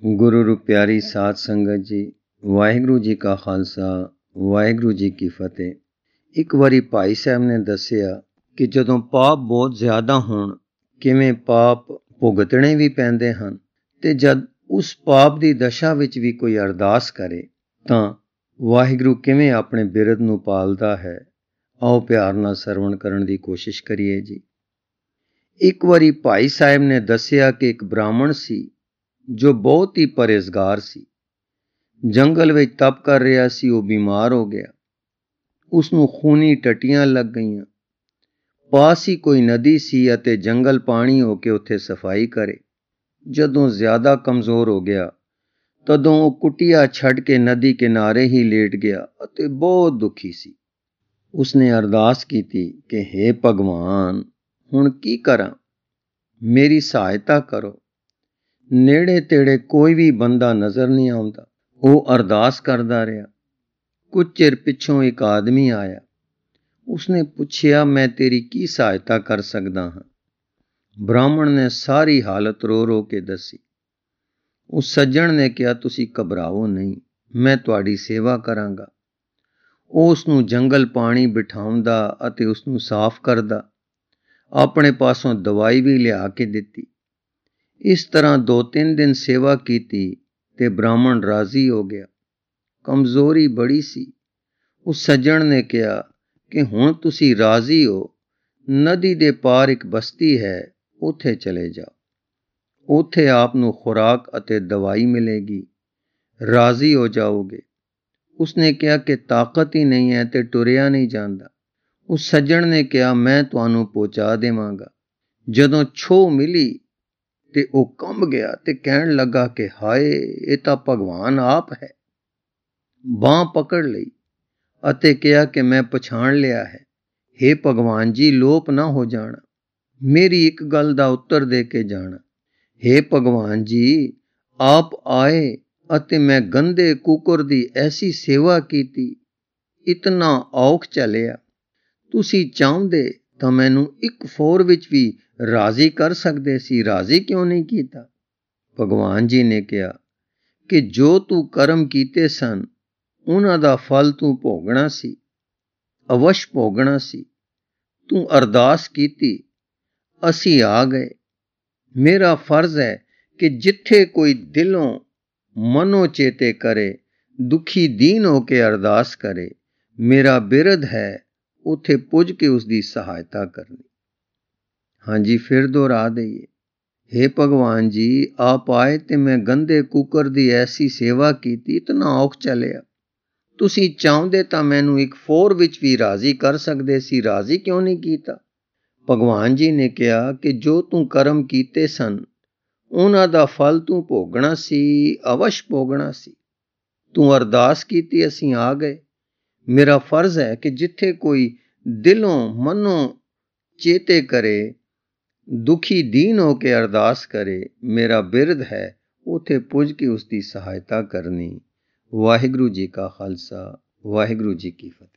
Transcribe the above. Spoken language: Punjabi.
ਗੁਰੂ ਰੂ ਪਿਆਰੀ ਸਾਧ ਸੰਗਤ ਜੀ, ਵਾਹਿਗੁਰੂ ਜੀ ਕਾ ਖਾਲਸਾ, ਵਾਹਿਗੁਰੂ ਜੀ ਕੀ ਫਤਿਹ। ਇੱਕ ਵਾਰੀ ਭਾਈ ਸਾਹਿਬ ਨੇ ਦੱਸਿਆ ਕਿ ਜਦੋਂ ਪਾਪ ਬਹੁਤ ਜ਼ਿਆਦਾ ਹੋਣ ਕਿਵੇਂ ਪਾਪ ਭੁਗਤਣੇ ਵੀ ਪੈਂਦੇ ਹਨ, ਤੇ ਜਦ ਉਸ ਪਾਪ ਦੀ ਦਸ਼ਾ ਵਿੱਚ ਵੀ ਕੋਈ ਅਰਦਾਸ ਕਰੇ ਤਾਂ ਵਾਹਿਗੁਰੂ ਕਿਵੇਂ ਆਪਣੇ ਬਿਰਧ ਨੂੰ ਪਾਲਦਾ ਹੈ। ਆਓ ਪਿਆਰ ਨਾਲ ਸਰਵਣ ਕਰਨ ਦੀ ਕੋਸ਼ਿਸ਼ ਕਰੀਏ ਜੀ। ਇੱਕ ਵਾਰੀ ਭਾਈ ਸਾਹਿਬ ਨੇ ਦੱਸਿਆ ਕਿ ਇੱਕ ਬ੍ਰਾਹਮਣ ਸੀ ਜੋ ਬਹੁਤ ਹੀ ਪਰਹੇਜ਼ਗਾਰ ਸੀ। ਜੰਗਲ ਵਿੱਚ ਤਪ ਕਰ ਰਿਹਾ ਸੀ। ਉਹ ਬਿਮਾਰ ਹੋ ਗਿਆ। ਉਸ ਨੂੰ ਖੂਨੀ ਟੱਟੀਆਂ ਲੱਗ ਗਈਆਂ। ਪਾਸ ਹੀ ਕੋਈ ਨਦੀ ਸੀ ਅਤੇ ਜੰਗਲ ਪਾਣੀ ਹੋ ਕੇ ਉੱਥੇ ਸਫਾਈ ਕਰੇ। ਜਦੋਂ ਜ਼ਿਆਦਾ ਕਮਜ਼ੋਰ ਹੋ ਗਿਆ ਤਦੋਂ ਉਹ ਕੁਟੀਆ ਛੱਡ ਕੇ ਨਦੀ ਕਿਨਾਰੇ ਹੀ ਲੇਟ ਗਿਆ ਅਤੇ ਬਹੁਤ ਦੁਖੀ ਸੀ। ਉਸਨੇ ਅਰਦਾਸ ਕੀਤੀ ਕਿ ਹੇ ਭਗਵਾਨ, ਹੁਣ ਕੀ ਕਰਾਂ, ਮੇਰੀ ਸਹਾਇਤਾ ਕਰੋ। ਨੇੜੇ ਤੇੜੇ ਕੋਈ ਵੀ ਬੰਦਾ ਨਜ਼ਰ ਨਹੀਂ ਆਉਂਦਾ। ਉਹ ਅਰਦਾਸ ਕਰਦਾ ਰਿਹਾ। ਕੁਝ ਚਿਰ ਪਿੱਛੋਂ ਇੱਕ ਆਦਮੀ ਆਇਆ। ਉਸਨੇ ਪੁੱਛਿਆ, ਮੈਂ ਤੇਰੀ ਕੀ ਸਹਾਇਤਾ ਕਰ ਸਕਦਾ ਹਾਂ? ਬ੍ਰਾਹਮਣ ਨੇ ਸਾਰੀ ਹਾਲਤ ਰੋ ਰੋ ਕੇ ਦੱਸੀ। ਉਸ ਸੱਜਣ ਨੇ ਕਿਹਾ, ਤੁਸੀਂ ਘਬਰਾਓ ਨਹੀਂ, ਮੈਂ ਤੁਹਾਡੀ ਸੇਵਾ ਕਰਾਂਗਾ। ਉਹ ਉਸ ਨੂੰ ਜੰਗਲ ਪਾਣੀ ਬਿਠਾਉਂਦਾ ਅਤੇ ਉਸ ਨੂੰ ਸਾਫ਼ ਕਰਦਾ। ਆਪਣੇ ਪਾਸੋਂ ਦਵਾਈ ਵੀ ਲਿਆ ਕੇ ਦਿੱਤੀ। ਇਸ ਤਰ੍ਹਾਂ 2-3 ਦਿਨ ਸੇਵਾ ਕੀਤੀ ਤੇ ਬ੍ਰਾਹਮਣ ਰਾਜ਼ੀ ਹੋ ਗਿਆ। ਕਮਜ਼ੋਰੀ ਬੜੀ ਸੀ। ਉਸ ਸੱਜਣ ਨੇ ਕਿਹਾ ਕਿ ਹੁਣ ਤੁਸੀਂ ਰਾਜ਼ੀ ਹੋ, ਨਦੀ ਦੇ ਪਾਰ ਇੱਕ ਬਸਤੀ ਹੈ, ਉੱਥੇ ਚਲੇ ਜਾਓ। ਉੱਥੇ ਆਪ ਨੂੰ ਖੁਰਾਕ ਅਤੇ ਦਵਾਈ ਮਿਲੇਗੀ, ਰਾਜ਼ੀ ਹੋ ਜਾਓਗੇ। ਉਸਨੇ ਕਿਹਾ ਕਿ ਤਾਕਤ ਹੀ ਨਹੀਂ ਹੈ ਤੇ ਟੁਰਿਆ ਨਹੀਂ ਜਾਂਦਾ। ਉਸ ਸੱਜਣ ਨੇ ਕਿਹਾ, ਮੈਂ ਤੁਹਾਨੂੰ ਪਹੁੰਚਾ ਦੇਵਾਂਗਾ। ਜਦੋਂ ਛੋਹ ਮਿਲੀ ਤੇ ਉਹ ਕੰਬ ਗਿਆ ਤੇ ਕਹਿਣ ਲੱਗਾ ਕਿ ਹਾਏ, ਇਹ ਤਾਂ ਭਗਵਾਨ ਆਪ ਹੈ। ਬਾਂਹ ਪਕੜ ਲਈ ਅਤੇ ਕਿਹਾ ਕਿ ਮੈਂ ਪਛਾਣ ਲਿਆ ਹੈ। ਹੇ ਭਗਵਾਨ ਜੀ, ਲੋਪ ਨਾ ਹੋ ਜਾਣਾ, ਮੇਰੀ ਇੱਕ ਗੱਲ ਦਾ ਉੱਤਰ ਦੇ ਕੇ ਜਾਣਾ। ਹੇ ਭਗਵਾਨ ਜੀ, ਆਪ ਆਏ ਅਤੇ ਮੈਂ ਗੰਦੇ ਕੁੱਕਰ ਦੀ ਐਸੀ ਸੇਵਾ ਕੀਤੀ, ਇਤਨਾ ਔਖ ਝੱਲਿਆ। ਤੁਸੀਂ ਚਾਹੁੰਦੇ ਤਾਂ ਮੈਨੂੰ ਇੱਕ ਫੋਰ ਵਿੱਚ ਵੀ ਰਾਜ਼ੀ ਕਰ ਸਕਦੇ ਸੀ, ਰਾਜ਼ੀ ਕਿਉਂ ਨਹੀਂ ਕੀਤਾ? ਭਗਵਾਨ ਜੀ ਨੇ ਕਿਹਾ ਕਿ ਜੋ ਤੂੰ ਕਰਮ ਕੀਤੇ ਸਨ ਉਹਨਾਂ ਦਾ ਫਲ ਤੂੰ ਭੋਗਣਾ ਸੀ, ਅਵਸ਼ ਭੋਗਣਾ ਸੀ। ਤੂੰ ਅਰਦਾਸ ਕੀਤੀ, ਅਸੀਂ ਆ ਗਏ। ਮੇਰਾ ਫਰਜ਼ ਹੈ ਕਿ ਜਿੱਥੇ ਕੋਈ ਦਿਲੋਂ ਮਨੋ ਚੇਤੇ ਕਰੇ, ਦੁਖੀ ਦੀਨ ਹੋ ਕੇ ਅਰਦਾਸ ਕਰੇ, ਮੇਰਾ ਬਿਰਧ ਹੈ, ਉੱਥੇ ਪੁੱਜ ਕੇ ਉਸ ਦੀ ਸਹਾਇਤਾ ਕਰਨੀ। ਹਾਂਜੀ, ਫਿਰ ਦੁਹਰਾ ਦਈਏ। ਹੇ ਭਗਵਾਨ ਜੀ, ਆਪ ਆਏ ਤੇ ਮੈਂ ਗੰਦੇ ਕੁੱਕਰ ਦੀ ਐਸੀ ਸੇਵਾ ਕੀਤੀ, ਇਤਨਾ ਔਖ ਝੱਲਿਆ। ਤੁਸੀਂ ਚਾਹੁੰਦੇ ਤਾਂ ਮੈਨੂੰ ਇੱਕ ਫੋਰ ਵਿੱਚ ਵੀ ਰਾਜ਼ੀ ਕਰ ਸਕਦੇ ਸੀ, ਰਾਜ਼ੀ ਕਿਉਂ ਨਹੀਂ ਕੀਤਾ? ਭਗਵਾਨ ਜੀ ਨੇ ਕਿਹਾ ਕਿ ਜੋ ਤੂੰ ਕਰਮ ਕੀਤੇ ਸਨ ਉਹਨਾਂ ਦਾ ਫਲ ਤੂੰ ਭੋਗਣਾ ਸੀ, ਅਵਸ਼ ਭੋਗਣਾ ਸੀ। ਤੂੰ ਅਰਦਾਸ ਕੀਤੀ, ਅਸੀਂ ਆ ਗਏ। ਮੇਰਾ ਫਰਜ਼ ਹੈ ਕਿ ਜਿੱਥੇ ਕੋਈ ਦਿਲੋਂ ਮਨੋਂ ਚੇਤੇ ਕਰੇ, ਦੁਖੀ ਦੀਨ ਹੋ ਕੇ ਅਰਦਾਸ ਕਰੇ, ਮੇਰਾ ਬਿਰਧ ਹੈ, ਉੱਥੇ ਪੁੱਜ ਕੇ ਉਸ ਦੀ ਸਹਾਇਤਾ ਕਰਨੀ। ਵਾਹਿਗੁਰੂ ਜੀ ਕਾ ਖਾਲਸਾ, ਵਾਹਿਗੁਰੂ ਜੀ ਕੀ ਫਤਿਹ।